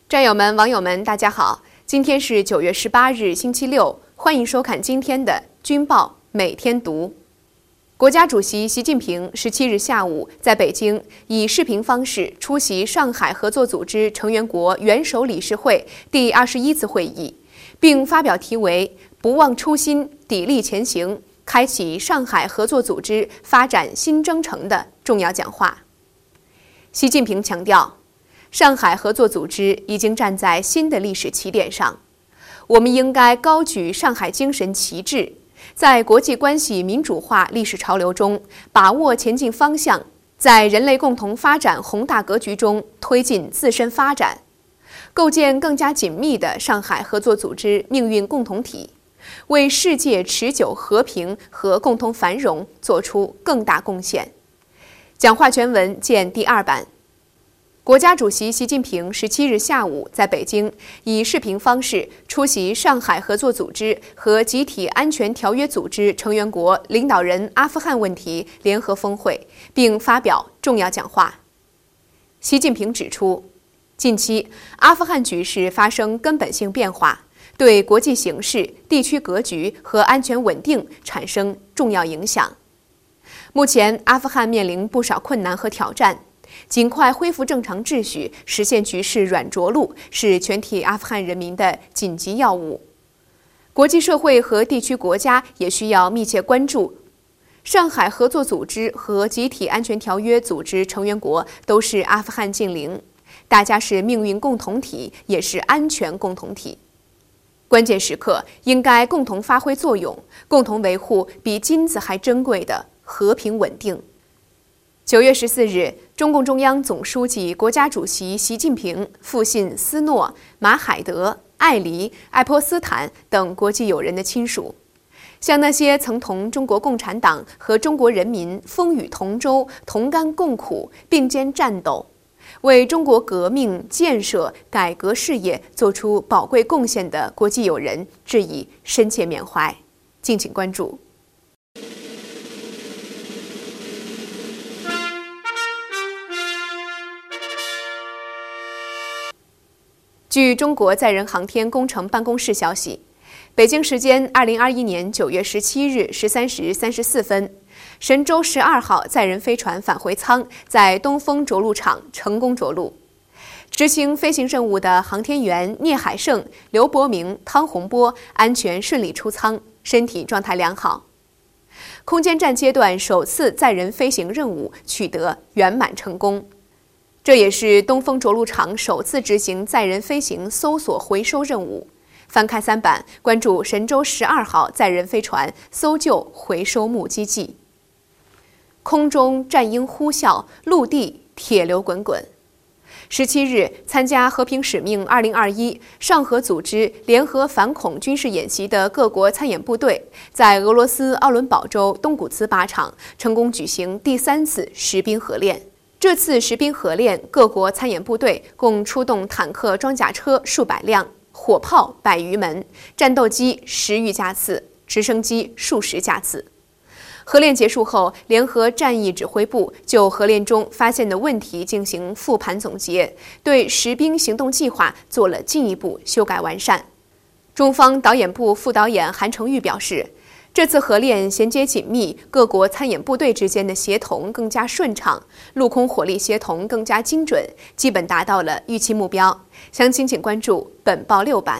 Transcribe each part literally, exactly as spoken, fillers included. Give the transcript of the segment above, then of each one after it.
战友们、网友们，大家好！今天是九月十八日，星期六，欢迎收看今天的《军报每天读》。国家主席习近平十七日下午在北京以视频方式出席上海合作组织成员国元首理事会第二十一次会议，并发表题为“不忘初心，砥砺前行，开启上海合作组织发展新征程”的重要讲话。习近平强调，上海合作组织已经站在新的历史起点上，我们应该高举上海精神旗帜，在国际关系民主化历史潮流中把握前进方向，在人类共同发展宏大格局中推进自身发展，构建更加紧密的上海合作组织命运共同体，为世界持久和平和共同繁荣做出更大贡献。讲话全文见第二版。国家主席习近平十七日下午在北京以视频方式出席上海合作组织和集体安全条约组织成员国领导人阿富汗问题联合峰会，并发表重要讲话。习近平指出，近期阿富汗局势发生根本性变化，对国际形势、地区格局和安全稳定产生重要影响。目前，阿富汗面临不少困难和挑战。尽快恢复正常秩序，实现局势软着陆，是全体阿富汗人民的紧急要务。国际社会和地区国家也需要密切关注。上海合作组织和集体安全条约组织成员国都是阿富汗近邻，大家是命运共同体，也是安全共同体。关键时刻应该共同发挥作用，共同维护比金子还珍贵的和平稳定。九月十四日，中共中央总书记、国家主席习近平复信斯诺、马海德、艾黎、爱泼斯坦等国际友人的亲属，向那些曾同中国共产党和中国人民风雨同舟、同甘共苦、并肩战斗，为中国革命、建设、改革事业做出宝贵贡献的国际友人致以深切缅怀。敬请关注。据中国载人航天工程办公室消息，北京时间二零二一年九月十七日十三时三十四分，神舟十二号载人飞船返回舱在东风着陆场成功着陆。执行飞行任务的航天员聂海胜、刘伯明、汤洪波安全顺利出舱，身体状态良好。空间站阶段首次载人飞行任务取得圆满成功。这也是东风着陆场首次执行载人飞行搜索回收任务。翻开三版，关注神舟十二号载人飞船搜救回收目击记。空中战鹰呼啸，陆地铁流滚滚。十七日，参加和平使命二零二一上合组织联合反恐军事演习的各国参演部队，在俄罗斯奥伦堡州东古兹靶场成功举行第三次实兵合练。这次实兵合练，各国参演部队共出动坦克、装甲车数百辆，火炮百余门，战斗机十余架次，直升机数十架次。合练结束后，联合战役指挥部就合练中发现的问题进行复盘总结，对实兵行动计划做了进一步修改完善。中方导演部副导演韩成玉表示，这次合练衔接紧密，各国参演部队之间的协同更加顺畅，陆空火力协同更加精准，基本达到了预期目标。详情请关注本报六版。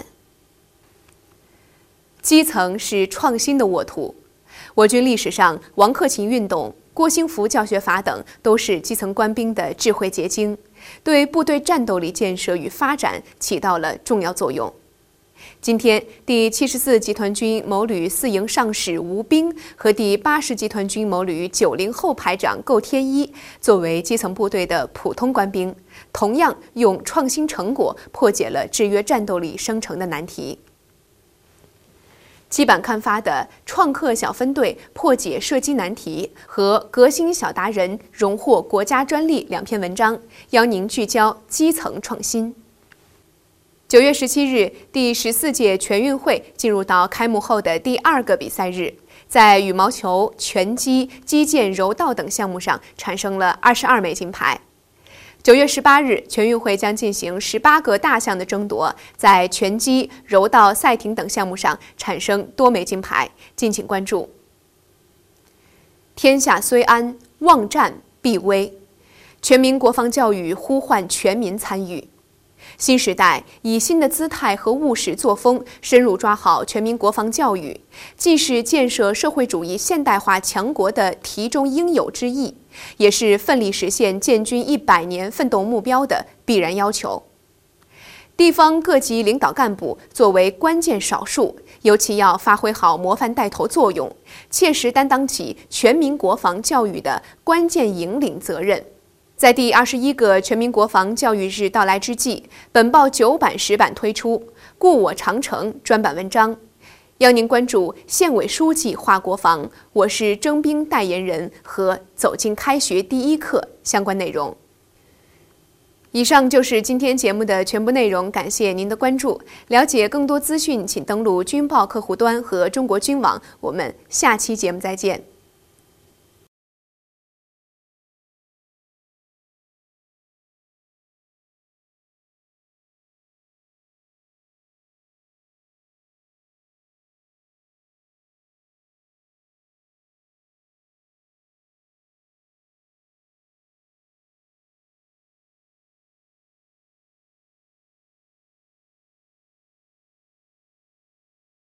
基层是创新的沃土。我军历史上，王克勤运动、郭兴福教学法等都是基层官兵的智慧结晶，对部队战斗力建设与发展起到了重要作用。今天，第七十四集团军某旅四营上士吴斌和第八十集团军某旅九零后排长构天一作为基层部队的普通官兵，同样用创新成果破解了制约战斗力生成的难题。基版刊发的《创客小分队破解射击难题》和《革新小达人荣获国家专利》两篇文章，邀您聚焦基层创新。九月十七日，第十四届全运会进入到开幕后的第二个比赛日，在羽毛球、拳击、击剑、柔道等项目上产生了二十二枚金牌。 九月十八日，全运会将进行十八个大项的争夺，在拳击、柔道、赛艇等项目上产生多枚金牌，敬请关注。天下虽安，望战必危。全民国防教育呼唤全民参与。新时代以新的姿态和务实作风，深入抓好全民国防教育，既是建设社会主义现代化强国的题中应有之义，也是奋力实现建军一百年奋斗目标的必然要求。地方各级领导干部作为关键少数，尤其要发挥好模范带头作用，切实担当起全民国防教育的关键引领责任。在第二十一个全民国防教育日到来之际，本报九版十版推出“故我长城”专版文章，邀您关注县委书记话国防，我是征兵代言人和走进开学第一课相关内容。以上就是今天节目的全部内容，感谢您的关注。了解更多资讯，请登录军报客户端和中国军网。我们下期节目再见。